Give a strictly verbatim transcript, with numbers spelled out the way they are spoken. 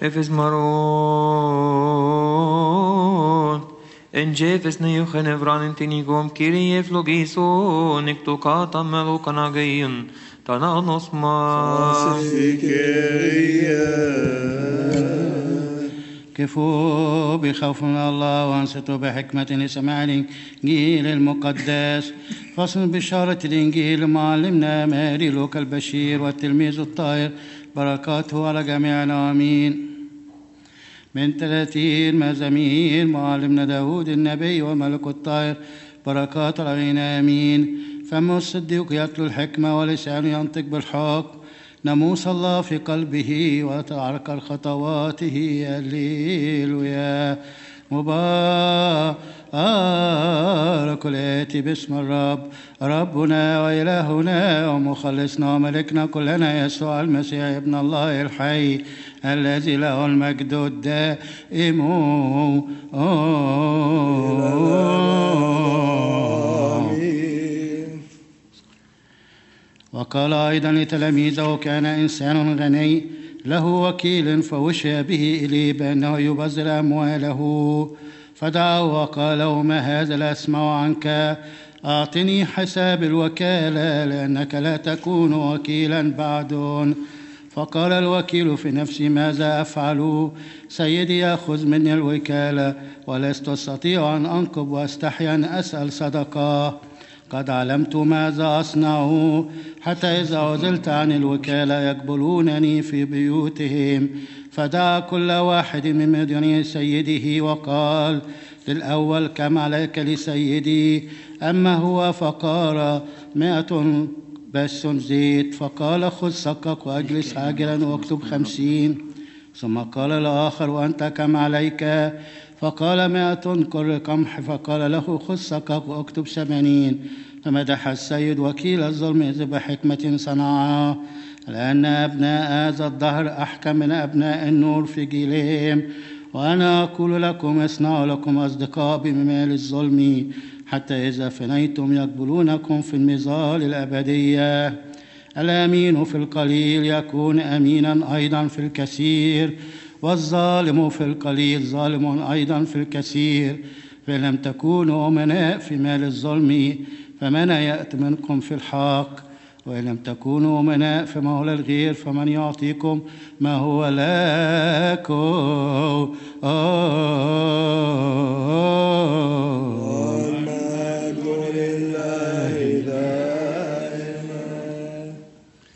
Efes maron. En jefes ne yuchen evran in tinigom kiri eflogiso niktokata melo kanagayin tananos ma. كفوا بخوف من الله وانصتوا بحكمة لسماع الإنجيل المقدس. فصل بشارة الإنجيل معلمنا ماري لوكا البشير والتلميذ الطاهر بركاته على جميعنا آمين. من ثلاثين مزامير معلمنا داود النبي وملك الطاهر بركات علينا آمين. فم الصديق يتلو الحكمة ولسانه ينطق بالحق. ناموس الله في قلبه وتعرك خطواته. هللويا. مبارك الآتي باسم الرب ربنا وإلهنا ومخلصنا وملكنا كلنا يسوع المسيح ابن الله الحي الذي له المجد الدائم. وقال أيضا لتلاميذه كان إنسان غني له وكيل فوشي به إليه بأنه يبذل أمواله فدعاه وقال له ما هذا لا أسمع عنك أعطني حساب الوكالة لأنك لا تكون وكيلا بعد. فقال الوكيل في نفسه ماذا أفعل سيدي يأخذ مني الوكالة ولست أستطيع أن أنقب وأستحي أن أسأل صدقة. قد علمت ماذا أصنع حتى إذا عزلت عن الوكالة يقبلونني في بيوتهم. فدعا كل واحد من مديني سيده وقال للأول كم عليك لسيدي؟ أما هو فقال مائة بس زيت. فقال خذ سقك وأجلس عاجلا واكتب خمسين. ثم قال الآخر وأنت كم عليك؟ فقال مائة كر قمح. فقال له خذ سقك واكتب ثمانين. فمدح السيد وكيل الظلم إذ بحكمة صنعها لأن أبناء هذا الدهر أحكم من أبناء النور في جيلهم. وأنا أقول لكم اصنعوا لكم أصدقاء بمال الظلم حتى إذا فنيتم يقبلونكم في المظال الأبدية. الأمين في القليل يكون أمينا أيضا في الكثير والظالم في القليل ظالم أيضا في الكثير. فإن لم تكونوا أمناء في مال الظلم فمن يأتي منكم في الحق؟ وإن لم تكونوا أمناء في مال الغير فمن يعطيكم ما هو لكم؟